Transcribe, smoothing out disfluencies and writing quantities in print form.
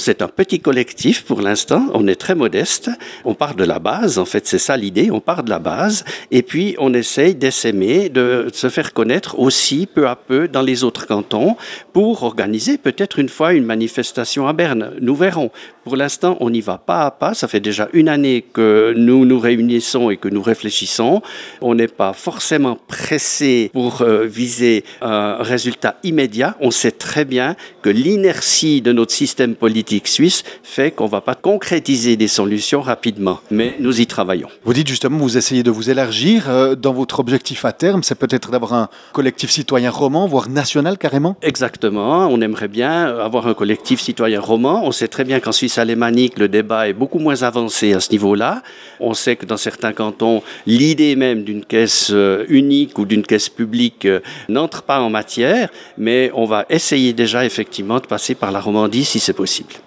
c'est un petit collectif pour l'instant, on est très modeste, on part de la base, en fait c'est ça l'idée, on part de la base et puis on essaye d'essaimer, de se faire connaître aussi peu à peu dans les autres cantons pour organiser peut-être une fois une manifestation à Berne. Nous verrons. Pour l'instant, on y va pas à pas. Ça fait déjà une année que nous nous réunissons et que nous réfléchissons. On n'est pas forcément pressé pour viser un résultat immédiat. On sait très bien que l'inertie de notre système politique suisse fait qu'on ne va pas concrétiser des solutions rapidement. Mais nous y travaillons. Vous dites justement, vous essayez de vous élargir. Dans votre objectif à terme, c'est peut-être d'avoir un collectif citoyen roman, voire national carrément? Exactement. On aimerait bien avoir un collectif citoyen roman. On sait très bien qu'en Suisse alémanique, le débat est beaucoup moins avancé à ce niveau-là. On sait que dans certains cantons, l'idée même d'une caisse unique ou d'une caisse publique n'entre pas en matière, mais on va essayer déjà effectivement de passer par la Romandie si c'est possible.